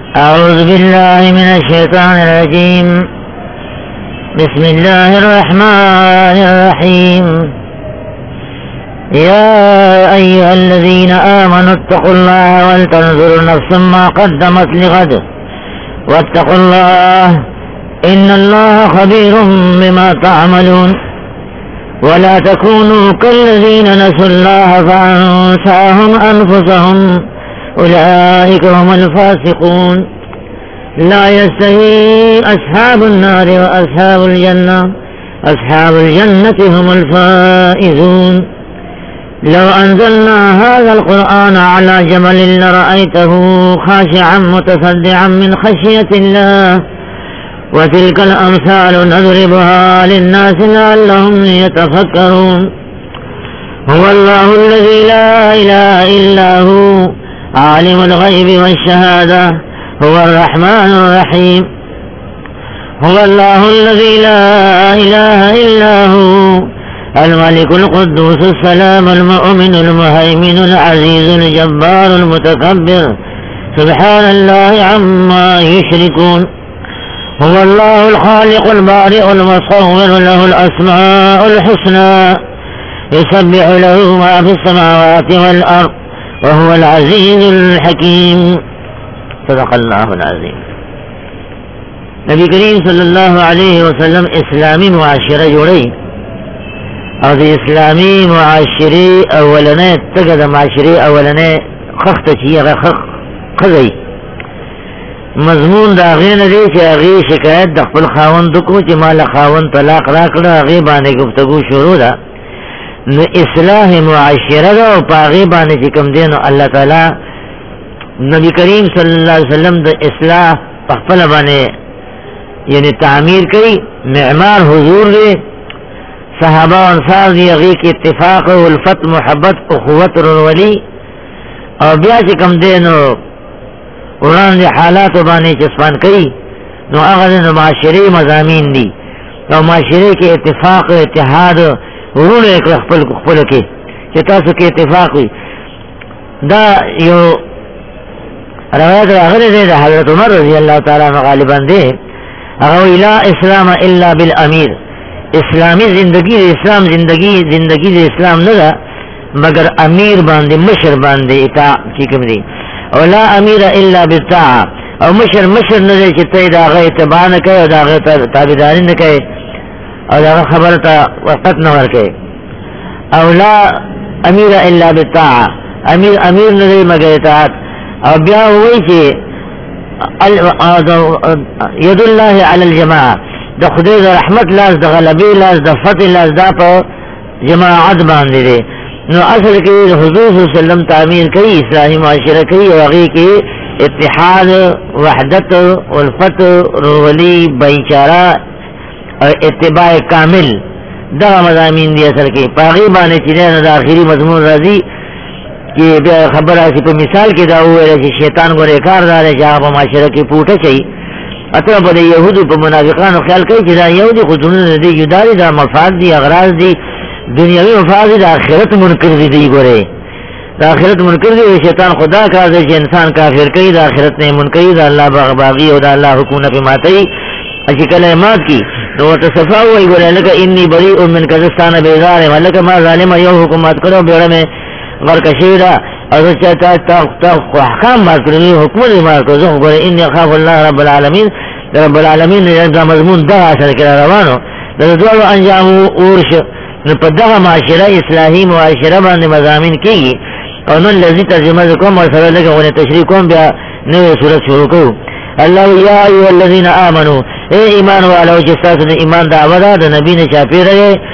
أعوذ بالله من الشيطان الرجيم. بسم الله الرحمن الرحيم. يا أيها الذين آمنوا اتقوا الله ولتنظر نفس ما قدمت لغد واتقوا الله إن الله خبير بما تعملون. ولا تكونوا كالذين نسوا الله فأنساهم أنفسهم أولئك هم الفاسقون. لا يستوي أصحاب النار وأصحاب الجنة أصحاب الجنة هم الفائزون. لو أنزلنا هذا القرآن على جبل لرأيته خاشعا متصدعا من خشية الله وتلك الأمثال نضربها للناس لعلهم يتفكرون. هو الله الذي لا إله إلا هو عالم الغيب والشهادة هو الرحمن الرحيم. هو الله الذي لا إله إلا هو الملك القدوس السلام المؤمن المهيمن العزيز الجبار المتكبر سبحان الله عما يشركون. هو الله الخالق البارئ المصور له الأسماء الحسنى يسبح له ما في السماوات والأرض وهو العزيز الحكيم. صدق اللہ العظیم. نبی کریم صلی اللہ علیہ وسلم اسلامی معاشرہ جوڑی اور اسلامی معاشرے اولنے تگد معاشرے اولنے خخت چی خزی مضمون دا غین دے چی اغی شکایت دا خپل خاون دکو چی مال خاون طلاق راکڑا اغی بانے گفتگو شروع دا نو اصلاح معاشرہ دا و پاغی بانے چی کم دینو اللہ تعالی نبی کریم صلی اللہ علیہ وسلم دا اصلاح پخپل بانے یعنی تعمیر کری معمار حضور دے صحابہ و انصار دی اغی کی اتفاق و الفت محبت اخوت رولی اور بیا چی کم دینو قرآن دی حالات و بانے چسپان کری نو اغد نو معاشرے مضامین دی نو معاشرے کے اتفاق اتحاد ورون ایک خپل کے چتاسو کے اتفاق ہوئی دا یو روایت اغد دے دا حضرت عمر رضی اللہ تعالیٰ غالبان دے اغوی لا اسلام الا بالامیر. اسلامی زندگی اسلام زندگی اسلام ندا مگر امیر باندے مشر باندے اطاع کی کم دی اولا امیر الا بالطاعة او مشر نظر چی دا غی اتباع نکے او دا غی تابداری نکے او دا غی خبرتا وقت نور کے اولا امیر الا بالطاعة امیر نظر مگر اطاعت او بیا ہوئی چی ید اللہ علی الجماعة دا خدای دا رحمت لاز دا غلبی لاز دا فتح لاز دا پا جماعت باندے دے نو اصل کی حضور صلی اللہ علیہ وسلم تعمیر کئی اسلامی معاشرہ کئی وغی کی اتحاد وحدت والفت رولی بائیچارہ اور اتباع کامل دا مضامین دی اصل کی پاغی بانے چیزیں دا آخری مضمون رازی کہ خبر آسی پا مثال کی دا ہوئے رسی شیطان کو ریکار دارے جہاں پا معاشرہ کی پوٹا چاہی اتنا پا دا یہودو پا منافقان خیال کئی چی دا یہودی خودنون دی یداری دا مفاد دی اغراض دی دنیاوی مفاد دا آخرت منکر دی گورے دا آخرت منکر دی شیطان خدا کار دی چی انسان کافر کئی دا آخرت نے منکری دا اللہ باغی و دا اللہ حکومت پی ماتئی اچھی کلمات کی تو تصفا ہوئی گورے لکا انی بری من کزستان بیزار ہے لکا ما ظالم یو حکومت کرو بیڑا میں غرکشی دا اور چاہتا احکام مار کرو حکومت مار کرو زخ گورے انی خاف اللہ رب العالمین رب العالمین دا مضمون دا اثر کرا روانو دا دوارو انجامو اورش پدغه معاشره اصلاحی معاشره باندې مضامین کیږي او نن لذي ترجمه کوم او سره لګونه تشریح کوم بیا نوې سورۃ شروع کوو. الله یا ایها الذین آمنوا اے ایمان والو چې تاسو د ایمان دعوه ده د نبی نه چاپیره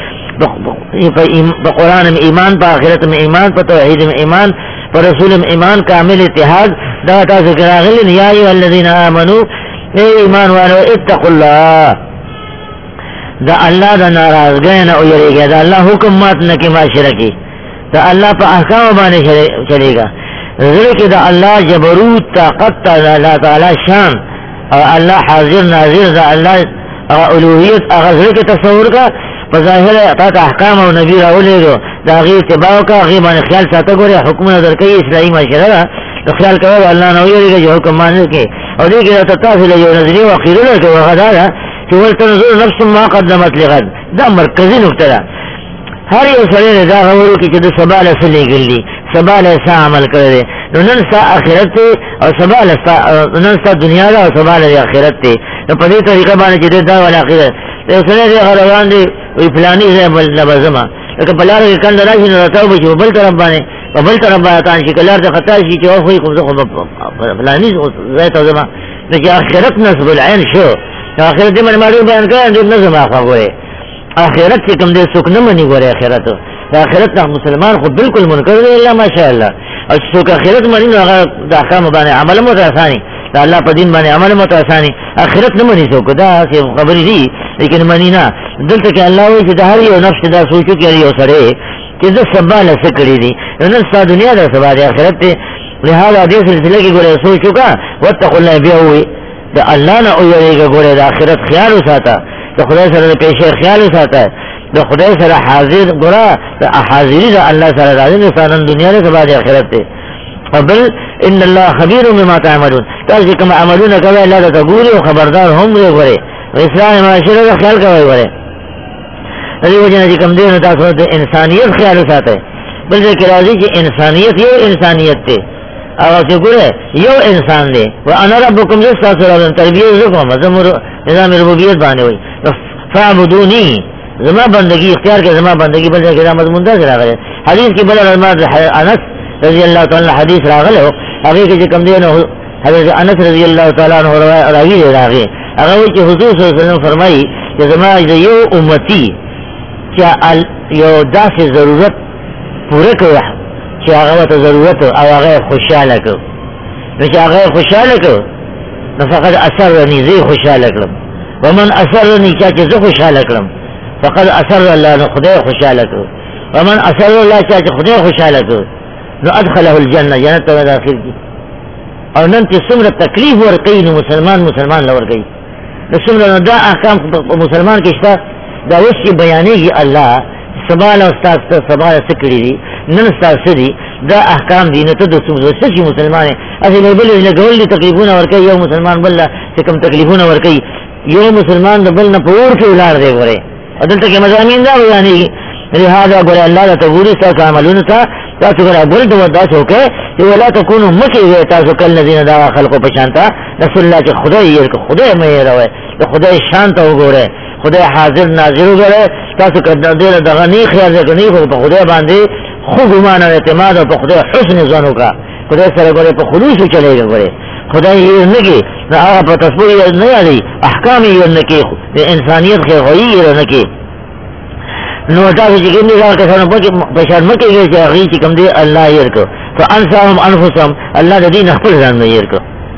په قرآن میں ایمان په آخرت میں ایمان په توحید میں ایمان په رسول میں ایمان کامل اتحاد دا تاسو راغلی یا ایها الذین آمنوا اے ایمان والو اتقوا الله دا اللہ دا ناراض گئے نا اویرے گیا دا اللہ حکم مات نکی معاشرہ کی دا اللہ پا احکام بانے چلے گا ذکر دا اللہ جبروت طاقت دا اللہ تعالی شان اور اللہ حاضر ناظر دا اللہ الوہیت اغزر کے تصور کا بظاہر اطاعت احکام و نبی راولے گو دا غیر اتباع کا غیبان خیال ساتا گو رہا حکم نظر کئی اسلامی معاشرہ دا خیال کرو اللہ نویرے گا جو حکم مانے کے او دې کې تاسو له یو نظریه واخیره له غدا چې ولتنظر نفس ما قدمت لغد، دا مرکزی نقطه ده. هر یو سره دا غوړو کې چې د سبا له سلې ګلې سبا له سا عمل کړی نو نن سا آخرت او سبا له نن سا دنیا دا او سبا له آخرت ته. نو په دې طریقه باندې چې دا ول آخرت ته سره دی غروان دی وی فلانی ځای بل لبزما لکه بلار کې کله راشي نو راته به بل طرف باندې بل طرف باندې تان شي کلار ته خطا شي چې او خو فلانی ځای ته زما چې آخرت نسب العين شو آخرت دې باندې معلوم بیان کړه دې نظم اخوي آخرت چې کوم دې څوک نه مني ګوره آخرت دا آخرت ته مسلمان خو بالکل منکر دی الا ماشاء الله او څوک آخرت مني نو هغه د احکام باندې عمل مو آساني دا الله په دین باندې عمل مو آساني آخرت نه مني څوک دا خبرې دي لیکن مني نه دلته کې الله وایي چې د هر یو نفس دا سوچو کې یو سره چې د سبا له سکړي دي نو ستاسو دنیا د سبا د آخرت ته لہذا دې سلسله کې ګوره سوچو کا واتقوا الله بيوي د الله نه او یریږي ګوره د آخرت خیال وساته د خدای سره د پیښې خیال وساته د خدای سره حاضر ګوره د حاضری د الله سره راځي انسان دنیا له سبا د آخرت ته بل ان الله خبير بما تعملون تاسو کوم عملونه کوي الله ته ګوري او خبردار هم دی ګوره اسلام معاشره د خیال کوي ګوره دې وجه چې کوم دی نو تاسو د انسانيت خیال وساته بل ذکر راځي چې انسانيت یو انسانيت ته او چې ګوره یو انسان دی وانا ربکم تاسو تربیه زکم زمر نظام ربوبیت باندې وي فعبدونی زما بندگی اختیار کې زما بندگی بل ځای کې دا مضمون دا راغلی حدیث کې بل انس رضی الله تعالی حدیث راغلی هغه کې کوم دی نو حضرت انس رضی الله تعالی عنہ راوی راغی هغه چې حضور صلی الله علیه وسلم فرمایي چې زما یو امتی چې یو داسې ضرورت پوره کوي چې هغه ته ضرورت او هغه خوشاله کو نو چې هغه خوشاله کو نو فقط اثرني زي خوشاله کړم ومن اثرني چې زه خوشاله کړم فقط اثر الله نو خدای خوشاله کو ومن اثر الله چې خدای خوشاله کو نو ادخله الجنه جنت ته داخل کی او نن چې څومره تکلیف ورکړي نو مسلمان لور کوي نو څومره دا احکام مسلمان کې شته دا اوس چې بیانېږي الله سبال او استاد سبال سکړي دي نن استاد دي دا احکام دي نو ته د څه مسلمان اصل بل له ګول دي تکلیفونه ورکړي یو مسلمان بل څه کوم تکلیفونه ورکړي یو مسلمان د بل نه پور کې ولار دی وره دلته کې مضامین دا بیانېږي لہذا ګور الله ته ګوري تاسو عملونه تاسو ګور بل ته ودا څوک چې ولا تکونو مکه وي تاسو کله الذين دا خلقو پشانتا رسول الله چې خدای یې خدای مې راوي د خدای شان ته وګوره خدای حاضر ناظر وګوره تاسو کله دغه نه خیال کوي په خدای باندې خو ګمان او اعتماد په خدای حسن ظن وکړه خدای سره ګوره په خلوص چلےږي ګوره خدای یې نه کې هغه په تصویر نه یادي احکام یې نه کې د انسانيت خو یې نه کې نو تاسو چې کوم ځای کې څنګه په شان مکه کې چې هغه چې کوم دی الله یې ورکو فانساهم انفسهم الله د دین خپل ځان یې ورکو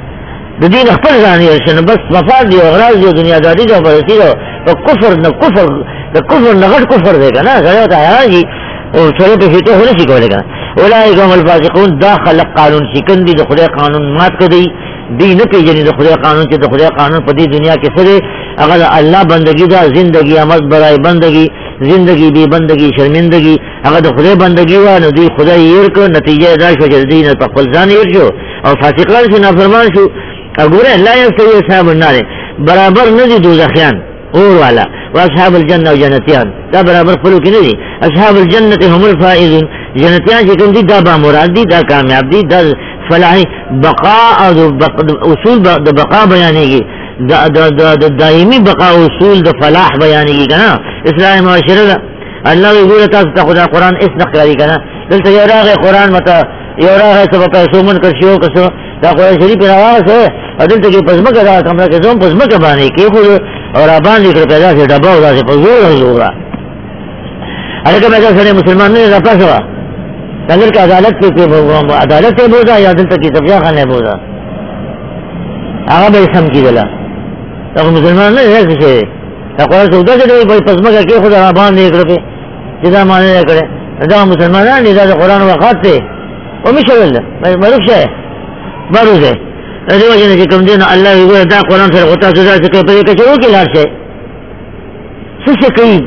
د دین خپل ځان یې شنه بس مفاد دی او غراض دی دنیا دادی دا ورسې او کفر نه کفر نه غټ کفر دی کنه غره ته راځي او سره په هیته هونه شي کولای کنه اولئک هم الفاسقون داخل قانون شکن دي د خدای قانون مات کړي دی نه پیژني د خدای قانون چې د خدای قانون په دې دنیا کې سره هغه الله بندگی دا زندگی عمل برای بندگی زندگی بی بندگی شرمندگی هغه د خدای بندگی و نو دی خدای یې کو نتیجه دا شو چې دین په خپل ځان یې شو او فاسقان شو نافرمان شو وګوره لا یستوی اصحاب النار برابر نه دي دوزخیان اور والا واصحاب الجنه و جنتیان دا برابر خپل کې نه دي اصحاب الجنه هم الفائزون جنتیان چې کوم دي دا با مراد دي دا کامیاب دي دا فلاح بقاء او اصول د بقاء بیانېږي دا دائمی بقاء اصول د فلاح بیانېږي کنه اسلام معاشره الله وی تاسو ته خدا قران اس نقراری کنه دلته یو راغه قران مته یو راغه سبا پیسو من کړشو کسو دا قران شریف راوځه دلته کې پزماګه دا کمره کې زوم پزماګه باندې کې خو اور باندې کړ پیدا شي ډبا او داسې په زور هغه مګر سره مسلمان نه راپاسه اگر که عدالت کې عدالت ته بوزا یا دلته کې تبیا خانه بوزا هغه به سم کیدله دا مسلمان نه هیڅ دا قرآن سودا چې په پزماګه کې خدا باندې کړ په دا معنی کړه دا مسلمانان دي دا قرآن وقات ته او مشول معروف شه باروزه دا وجه چې کوم دین الله یو دا قرآن سره غوتا سودا چې په کې چو کې لار شه څه کوي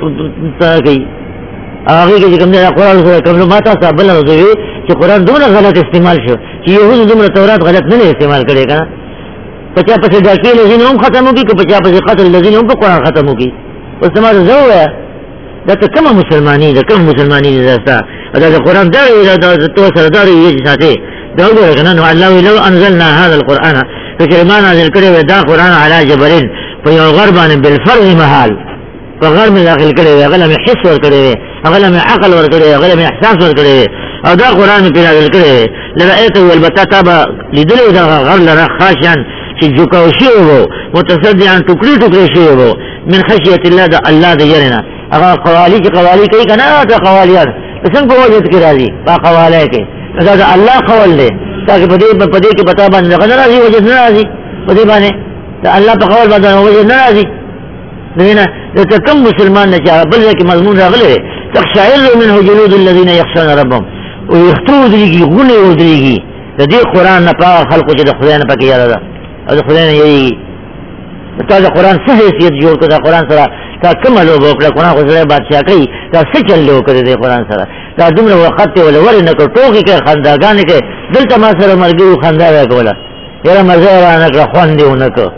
هغه کې کوم دین قرآن سره کوم ماته صاحب له زوی چې قرآن دومره غلط استعمال شو چې يهود دومره تورات غلط نه استعمال کړي کنه پچا پسے ڈاکی لذین ہم ختم ہوگی کہ پچا پسے قتل لذین ہم پہ قرآن ختم ہوگی. اس تمہارا زو ہے دا تو کم مسلمانی دا کم مسلمانی دا دا قرآن داری دا تو سرداری یہ جساتے دا ہو گئے کنن اللہ لو انزلنا هذا القرآن فکرمان نازل کرے دا قرآن علی جبرین پہ غربان بالفرض محال پہ غرب میں داخل کرے ہوئے اغلہ میں حس ور کرے ہوئے اغلہ میں عقل ور کرے ہوئے اغلہ میں احساس ور کرے ہوئے اور دا قرآن میں نازل کرے ہوئے لرأیتو والبتا تابا لدلو دا غر لرا خاشان چی جکاو شیو ہو متصدیان ٹکڑی ٹکڑی شیو ہو من خشیت اللہ دا اللہ دا یرنا اگر قوالی چی قوالی کئی کنا تا قوالیان سنگ پا وجد کی راضی پا قوالے کے دا اللہ قول دے تاکہ پدے کے پتا بانے لقد نرازی وجد نرازی پدے بانے دا اللہ پا قول بانے وجد نرازی لینا دا کم مسلمان نچاہ بلدہ کی مضمون را غلے تخشائر منہ جلود الذین یخشون ربهم ویختو دریگی غنی دریگی دا دی قرآن نپا خلقو چی دا خدای نپا کیا دا دا خدای نا یہی تا دا قرآن سے حیثیت جوڑ کر دا قرآن سرا تا کم لو بوکلا قرآن خسرے بادشاہ کئی تا سچل لو کر دے قرآن سرا تا دمر وقت تے ولی وری نکر ٹوکی کے خنداگانے کے دلتا ما سر مرگیو خندا رہا کولا یرا مزیر آنکر خوان دیو نکر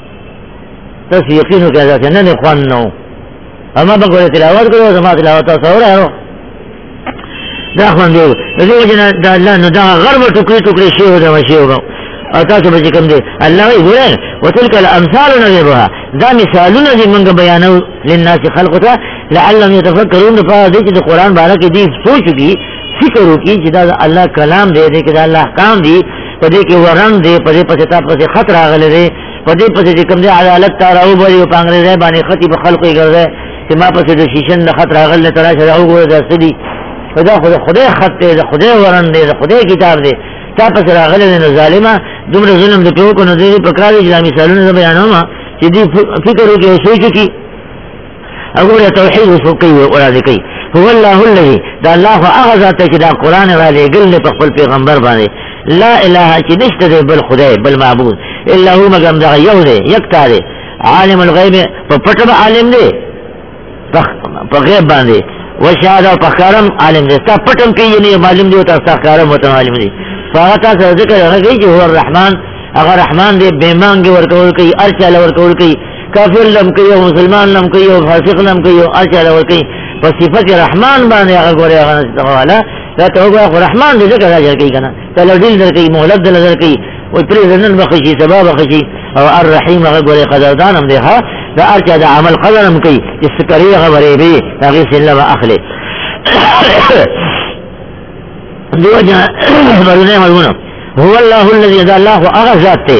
تس یقینو کہ ایسا ننے خوان نو اما بکولی تلاوات کرو زما تلاوات سو رہا ہو دا خوان دیو دا جنا دا اللہ نو دا غرب ٹکری ٹکری شیو دا شیو گا اور تاسو بچی کم دے اللہ وی گوئے وتلک الامثال نضربها دا مثالون دی منگا بیانو للناس خلقتا لعلم یتفکرون دا دی چی دا قرآن بارا کی دی سوچو کی فکرو کی چی دا اللہ کلام دے دے کہ دا اللہ حکام دی پدے کی ورن دے پدے پسے تا پسے خط راغلے دے پدے پسے دی کم دے عدالت تاراو بری و پانگرے دے بانی خطی پا خلقی کر دے چی ما پسے دا شیشن دا خط راغل دے تراش دا او گوئے دا سدی دا خدای خط دے دا خدای ورن دے دا خدای کتاب دے تا پس راغل دے ظالمہ دمر ظلم دے پیو کو نظری پکرا دی جلامی سالون دا بیانوما چی دی فکر ہو کے سوچو کی اگور توحید اس وقت کئی ورا دے کئی هو اللہ اللذی دا اللہ اغزاتا چی دا قرآن را لے گل دے پخفل پیغمبر باندے لا الہ چی نشت دے بل خدای بل معبود اللہ ہو مگم دا یو دے یکتا دے عالم الغیب پا پٹب عالم دے پا غیب باندے وشہادہ و پخکارم عالم دے تا پٹم کی ینی معلوم دے تا سخکارم و تا عالم دے فاغتا سر ذکر رگئی جو ہوا الرحمن اگر رحمان دے بیمانگی ورکول کئی ارچال ورکول کئی کافر لم کئی و مسلمان لم کئی و فاسق لم کئی و ارچال ورکئی پس صفت رحمان باندے اگر گورے اگر نستغوالا لا توقع اگر رحمان دے ذکر راجر کئی کنا تلو دل در کئی محلب دل در کئی و پریز نن بخشی سبا بخشی و الرحیم اگر گورے قدردانم دے خواہ دا ارچا دا عمل قدرم کئی جس کری غبرے بھی تاغیر سے اللہ و اخلے دیو جہاں مرنے ملونا هو اللہ الذي دا اللہ اغزات تے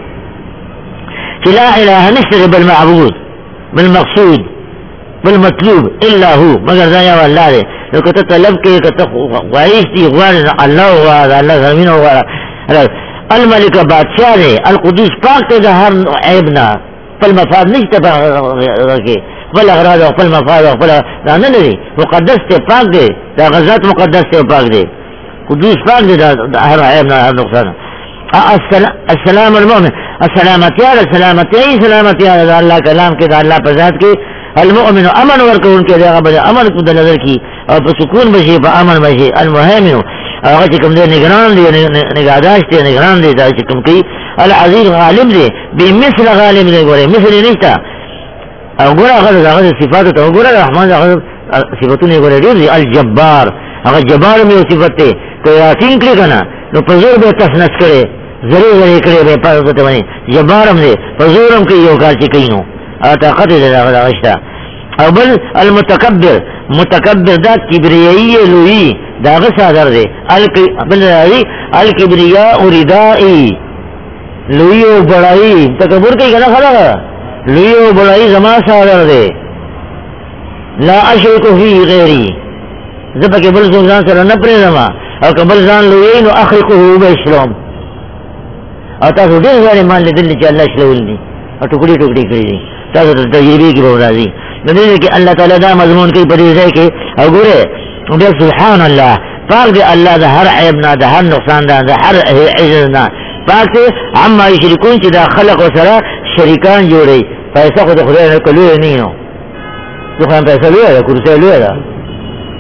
لا الہ نشتر بالمعبود بالمقصود بالمطلوب الا ہو مگر ذایا واللہ دے لکہ تطلب کے غائش دی غوار اللہ غوار اللہ زمین غوار الملک بادشاہ دے القدوس پاک تے دا ہر عیبنا پل مفاد نشتر کے پل اغراض و پل مفاد و پل دانا دے مقدس تے پاک دے دا غزات مقدس تے پاک دے قدوس پاک دے دا ہر عیبنا ہر نقصان السلام المؤمن السلامتی سلامتی دا اللہ کلام کے دا اللہ پر ذات کے المؤمن امن ورکو ان کے دیگا بجا امن کو دلدر کی اور پر سکون بشی پر امن بشی المحیمن اگر چکم دے نگران دے نگاداشت دے نگران دے دا چکم کی العزیز غالب دے بی مثل غالب دے گورے مثل نشتا اور گورا اگر صفات تا گورا رحمان اگر صفتوں نے گورے دے الجبار اگر جبار میں صفت تے کوئی یاسین کلی کنا نو پزور بے تسنس کرے ذریع کرے بے پاس بنی جبارم دے پزورم کی یو کار چکی نو طاقت دے دا غشتا او بل المتکبر متکبر دا کبریائی لوئی دا غصہ در دے الکبریاء ردائی لوئی و بڑائی تکبر کئی کنا خلا لوئی و بڑائی زمان سادر دے لا اشرکو فی غیری زبا کے بل زمان سر نپرے زمان او کبل زان لوئی نو اخلقو بشلوم او تاسو دیر زواری مان لی دل چا اللہ شلولنی او ٹکڑی ٹکڑی کری دی تاسو تجربی کی بہت راضی ندیر کہ اللہ تعالیٰ دا مضمون کی پریز ہے کہ او گورے بے سبحان اللہ پاک دے اللہ دا ہر عیبنا دا ہر نقصان دا ہر عجزنا پاک دے عما یشرکون چی دا خلق و سرا شریکان جوڑی پیسہ خود خدای نے کلوئے نہیں ہو تو خواہم پیسہ لوئے دا کرسے لوئے دا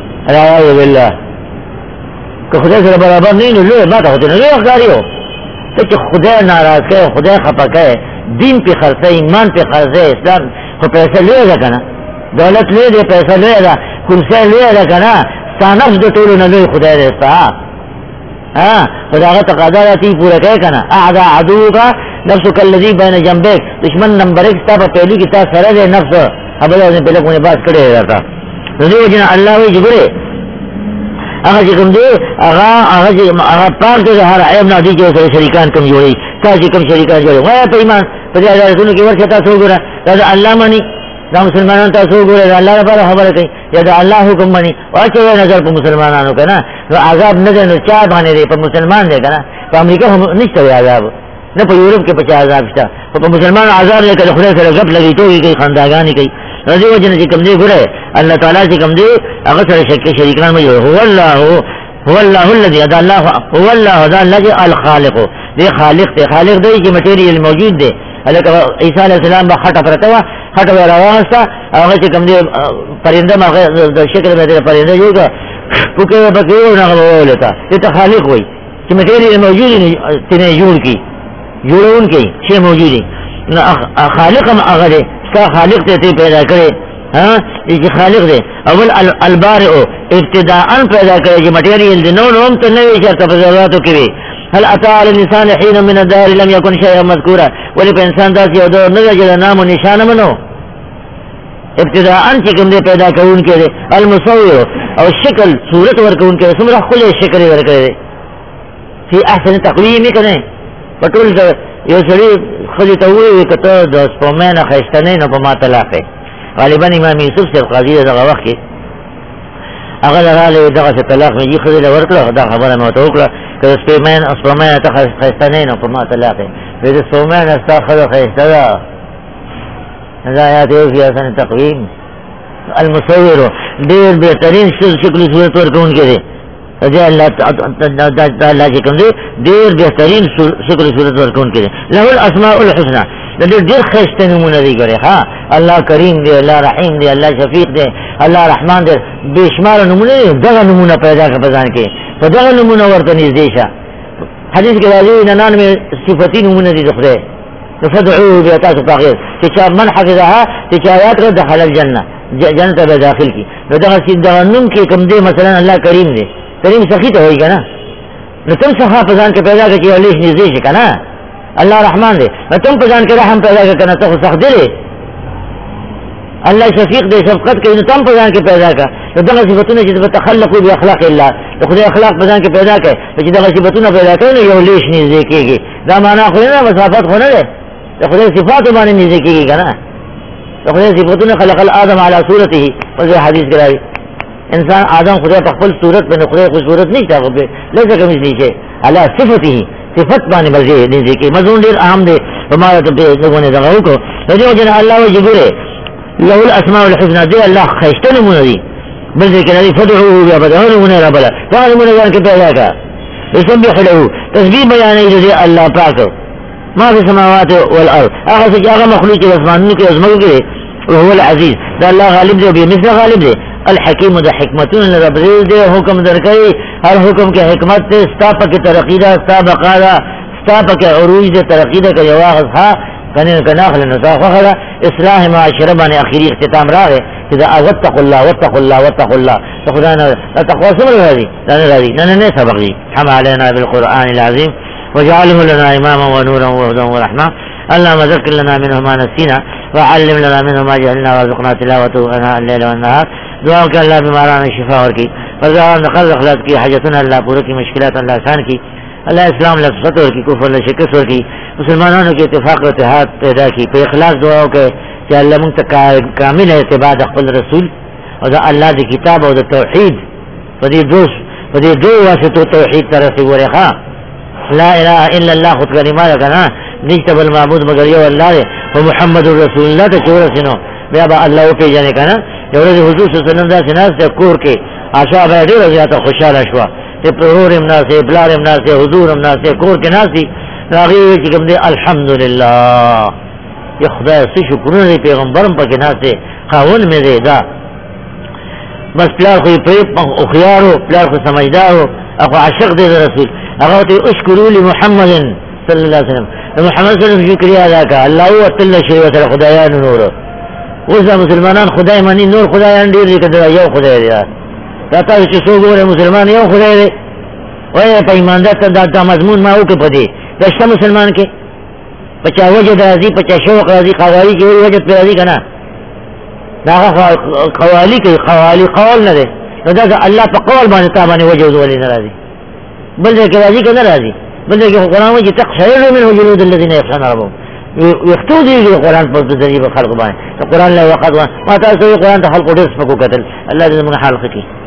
العیاذ باللہ کہ خدای سر برابر نہیں لوئے ما تا خود نے لوئے اخداری ہو تو خدا ناراض کرے خدا خفا کرے دین پہ خرچے ایمان پہ خرچے اسلام کو پیسہ لے گا کنا دولت لے دے پیسہ لے گا کرسے لے گا کنا سانف دو ٹولو نہ لے خدا رہتا ہاں خدا کا تقاضا رہتی پورا کہے کنا اعدا عدو کا نفس کالذی بین جنبیک دشمن نمبر 1 کتاب پہلی کتاب سرد نفس اب اللہ نے پہلے کونے بات کرے رہتا رضی جنا اللہ وی جبرے اگر جکم دے اگر پاک دے ہر عیب نہ دی جو شریکان کم جوڑی تا جکم شریکان جوڑی وہ تو ایمان پتہ ہے رسول کی ورثہ تا سو گرا دا اللہ منی دا مسلمانان تا سو گرا دا اللہ پر خبر کہیں یا دا اللہ حکم منی اور چے نظر پر مسلمانانو کنا تو عذاب نہ دے چا بانے دے پر مسلمان دے کنا تو امریکہ ہم نہیں تو عذاب نہ پر یورپ کے پچا عذاب تھا تو مسلمان عذاب لے کر خدا سے گپ لگی تو کی خاندانی کی رضی و جن کم دے گرے اللہ تعالی سے کم دے اگر سر شک شریکان میں هو اللہ الذی ادا اللہ هو اللہ ادا اللہ الخالق دے خالق تے خالق دے کہ مٹیریل موجود دے اللہ عیسی علیہ السلام بخٹا پرتوا خٹ و رواستا اگر سے کم دے پرندہ ما شکل میں پرندہ جو کا کوکے بکے نہ بولتا یہ تو خالق ہوئی کہ مٹیریل موجود تنے جوڑ کی جوڑون کی شے موجود ہے خالق ہم اگر کا خالق تے پیدا کرے ہاں یہ خالق دے اول البارئ ابتداء پیدا کرے جو مٹیریل دے نو نوم تو نہیں شرط ضرورتوں کی هل اتى على الانسان حين من الدهر لم يكن شيئا مذكورا ولی پہ انسان دا سی دور نہ جڑا نام و نشان منو ابتداء چکم دے پیدا کرون کے دے المصور اور شکل صورت ور کرون کے سمرا خل شکل ور کرے فی احسن تقویم کرے پٹول یہ سڑی خلی توئی کتو دو سپومین خیستنے نو پما طلاق غالبا امام یوسف سے قاضی دا وقت اگر رالی دا سے طلاق میں جی خلی لور کلا دا خبر میں تو کلا کہ سپومین تا خیستنے نو پما طلاق پھر سپومین استا خل خیستدا ہدایات فی احسن تقویم المصور دیر بہترین شکل صورت ور کون کے دے اللہ کے کم دے دیر بہترین شکل صورت ور کون کے دے لہو الاسماء الحسنى دیر خیشتے نمونہ دی کرے ہاں اللہ کریم دے اللہ رحیم دے اللہ شفیق دے اللہ رحمان دے بے شمار نمونہ دے دغا نمونہ پیدا کا پزان کے تو دغا نمونہ ورطا نیزدیشا حدیث کے راضی ننان میں صفتی نمونہ دی دخلے فدعوه بیتاس فاقیر تچا من حفظها تچایات کا دخل الجنہ جنت بے داخل کی دغا نم کی کم دے مثلا اللہ کریم دے کریم سخی تو ہوئی گا نا تم سخا پزان کے پیدا کر علیش نیزدیش کا نا اللہ رحمان دے تم پزان کے رحم پیدا کرنا تو سخ دے اللہ شفیق دے شفقت کے تم پزان کے پیدا کر تو دغا صفتوں نے جس تخلقوا باخلاق اللہ تو خدا اخلاق پزان کے پیدا کر تو دغا صفتوں پیدا کر یہ علیش نیزدے کے گی دا معنی خدا مسافت ہونا دے تو خدا صفات معنی نیزدے کی گی نا تو خدا صفتوں نے خلق الادم علی صورته وجہ حدیث کرائی انسان آدم خدا تخفل صورت میں خدا کوئی صورت نہیں تھا خود لیسا کمیز نیچے علی صفتی صفت معنی مرضی نیزدے کی مضمون دیر اہم دے ہمارا تو لوگوں نے دغاؤ کو رجوع جن اللہ و جبرے لہو الاسماء الحسنى دے اللہ خیشتہ نمونہ دی بلدے کے نبی فدعوه بیا بدعو نمونہ ربلا تو نمونہ جان کے پیدا کا يسبح له تسبیح بیانے دے اللہ پاک ما فی السماوات والارض اگر سے جاگا مخلوق اسمانوں کے عظمت کے وهو العزیز دا اللہ غالب دے بمثل غالب دے الحکیم دا حکمتون رب دے حکم در کئی ہر حکم کے حکمت دے ستاپا کے ترقیدہ ستاپا کے عروج دے ترقیدہ کا جواغذ ہا کنین کا ناخل نصاف خلا اصلاح معاشرہ بانے اخیری اختتام راہ کہ دا واتقوا اللہ واتقوا اللہ واتقوا اللہ تو خدا نا تقوی سمر راضی لانا نے سبق دی حم علینا بالقرآن العظیم وجعله لنا اماما ونورا وهدى ورحمة اللهم ذكر لنا منه ما نسينا وعلم لنا منه ما جهلنا وارزقنا تلاوته اناء الليل والنهار دعاء اللہ بیماران شفا اور کی فرزان خلق اخلاق کی حاجتنا اللہ پورے کی مشکلات اللہ آسان کی اللہ اسلام لفظت اور کی کفر اللہ شکست اور کی مسلمانوں کے اتفاق و اتحاد پیدا کی پہ اخلاص دعاؤں کے کہ اللہ منتق کامل ہے اعتباد اقبل رسول اور اللہ دی کتاب اور توحید فدی دو واسطو توحید طرح سے ورخا لا الہ الا اللہ خود کلمہ لکنا نجتب المعبود مگر یو اللہ دے ومحمد رسول اللہ تا چورا سنو بیا با اللہ پی جانے کنا جورد حضور صلی اللہ علیہ وسلم دا سناس تے کور کے آشا بیا دیر زیادہ خوشحال اشوا تے پرور امنا سے بلار امنا سے حضور امنا سے کور کے ناسی راغیوی چکم دے الحمدللہ یہ خدا سے شکرون دے پیغمبرم پا کے ناس دے خاون میں دے دا بس پلار خوی پریب اخیار ہو پلار خو سمجھدار ہو اخو عشق دے دا رسول اخوتی اشکرو لی محمد صلی اللہ علیہ وسلم محمد صلی اللہ علیہ وسلم شکریہ ادا کا الله او تل شی وتر خدایان نور اوس مسلمانان خدای مانی نور خدایان ډیر دي کده یو خدای دی دا تاسو چې څو ګوره مسلمان یو خدای دی وای په ایماندار ته دا مضمون ما وکړ پدې دشته مسلمان کې پچا وجه راځي پچا شوق راځي قوالی کې وجه راځي کنه دا قوالی کې قوالی قول نه دی دا الله په قول باندې تا باندې وجه ولې نه راځي بل ځکه راځي کنه راځي بل ځکه قرآن وایي تقشعر منه جلود الذين يخشون ربهم یختو دی قرآن په ذریعہ خلق باندې قرآن له وقت ما تاسو قرآن ته خلق ډېر سپکو کتل الله دې موږ حال خکې